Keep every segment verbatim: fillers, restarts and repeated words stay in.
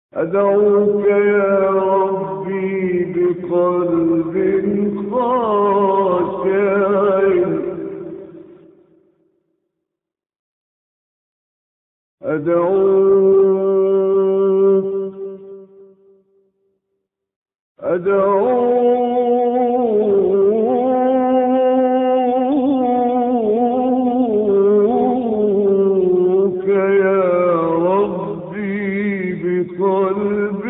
أدعوك يا ربي بقلب خاشع، أدعوك أدعوك يا ربي بقلب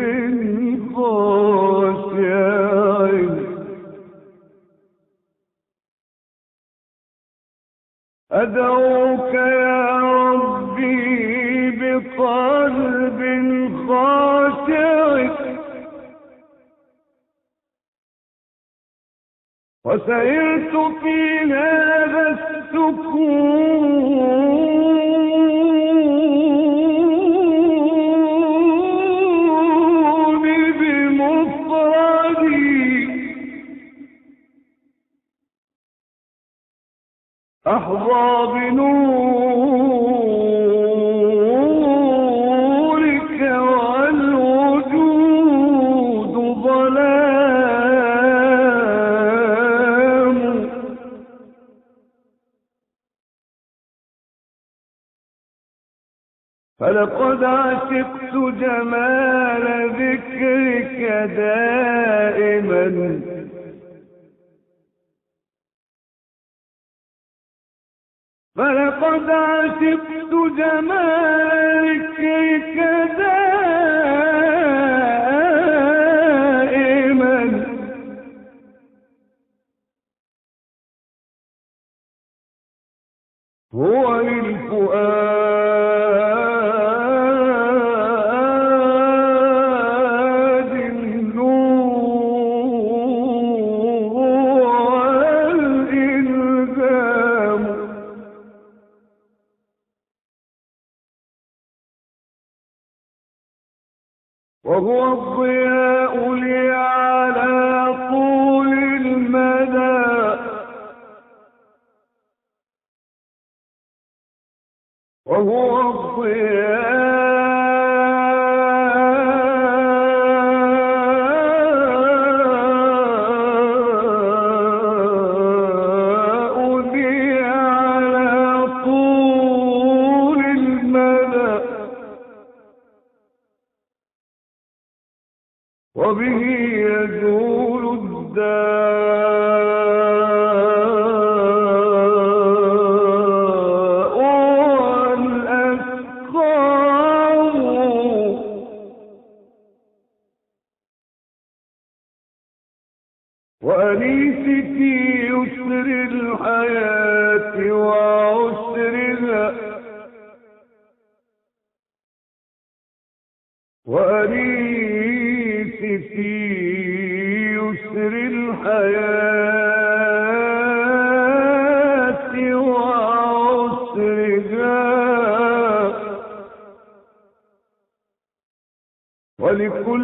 خاشع، أدعوك يا ربي بقلب خاشع، وسئرت في هذا السكون بمفردي، أحظى بنورك والوجود ظلام، فلقد عشقت جمال ذكرك دائما، فلقد عشقت جمال ذكرك دائما، هو للفؤاد النور والإلهام، وهو الضياء لي على طول المدى، وهو الضياء لي على طول المدى، وبه يزول الداء والأسقام، وأنيسي في يسر الحياة وعسرها، وأنيسي في يسر الحياة وعسرها، ولكل